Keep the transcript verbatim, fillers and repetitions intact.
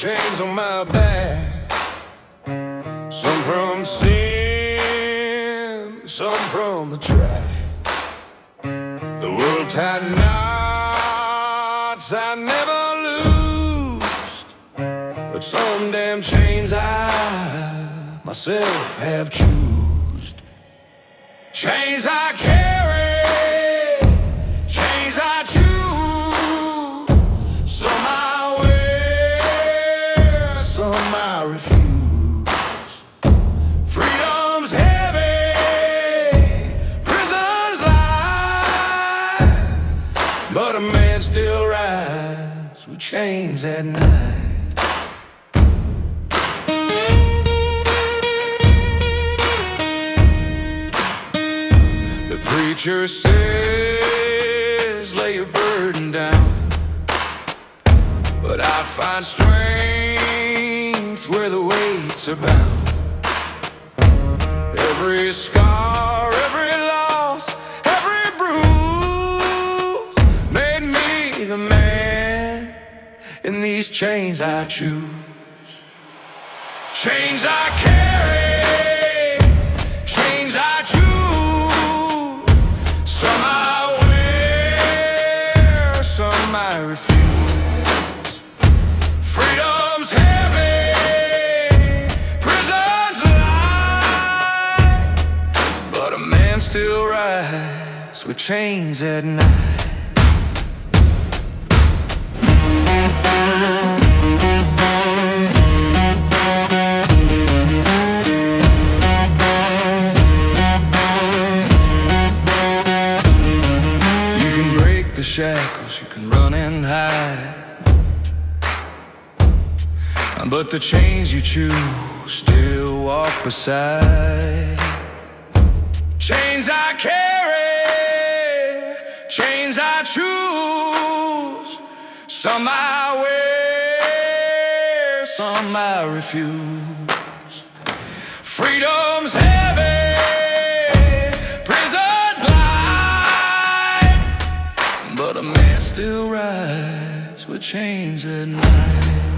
chains on my back, some from sin, some from the track. The world tied knots I never loosed, but some damn chains I myself have choosed. Chains I carry, chains I choose. Some I wear, some I refuse. Freedom's heavy, prison's light, but a man still rides with chains at night. The preacher says, lay your burden down, but I find strength where the weights are bound. Every scar, every loss, every bruise made me the man in these chains I choose. Chains I carry, chains I choose. Some I wear, some I refuse. Freedom's heavy, prison's light, but a man still rides with chains at night. The shackles, you can run and hide, but the chains you choose still walk beside. Chains I carry, chains I choose. Some I wear, some I refuse. Freedom's heavy, prison's light, but a man still rides with chains at night.